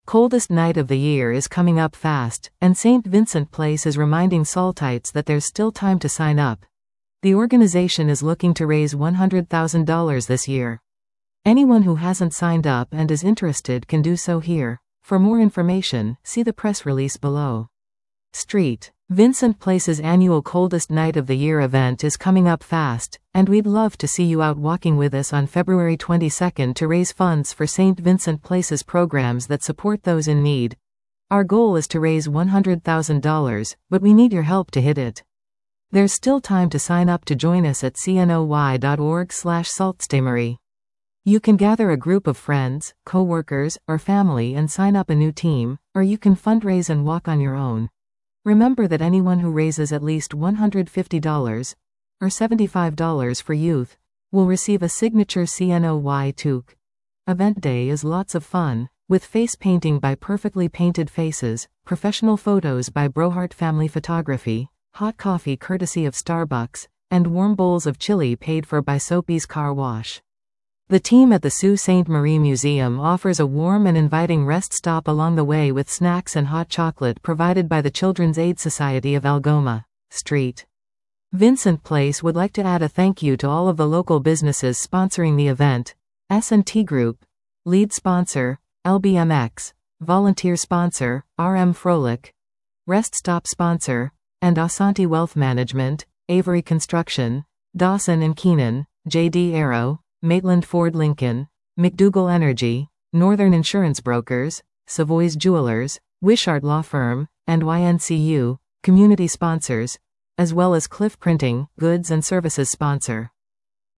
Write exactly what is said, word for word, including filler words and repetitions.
Coldest night of the year is coming up fast, and Saint Vincent Place is reminding Saltites that there's still time to sign up. The organization is looking to raise one hundred thousand dollars this year. Anyone who hasn't signed up and is interested can do so here. For more information, see the press release below. Street Vincent Place's annual Coldest Night of the Year event is coming up fast, and we'd love to see you out walking with us on February twenty-second to raise funds for Saint Vincent Place's programs that support those in need. Our goal is to raise one hundred thousand dollars, but we need your help to hit it. There's still time to sign up to join us at c n o y dot org slash saltstamery. You can gather a group of friends, co-workers, or family and sign up a new team, or you can fundraise and walk on your own. Remember that anyone who raises at least one hundred fifty dollars, or seventy-five dollars for youth, will receive a signature C N O Y toque. Event day is lots of fun, with face painting by Perfectly Painted Faces, professional photos by Brohart Family Photography, hot coffee courtesy of Starbucks, and warm bowls of chili paid for by Soapy's Car Wash. The team at the Sault Ste. Marie Museum offers a warm and inviting rest stop along the way with snacks and hot chocolate provided by the Children's Aid Society of Algoma. Street Vincent Place would like to add a thank you to all of the local businesses sponsoring the event. S and T Group, lead sponsor, L B M X, volunteer sponsor, R M Froelich, rest stop sponsor, and Asante Wealth Management, Avery Construction, Dawson and Keenan, J D Aero, Maitland Ford Lincoln, McDougall Energy, Northern Insurance Brokers, Savoy's Jewelers, Wishart Law Firm, and Y N C U, community sponsors, as well as Cliff Printing, goods and services sponsor.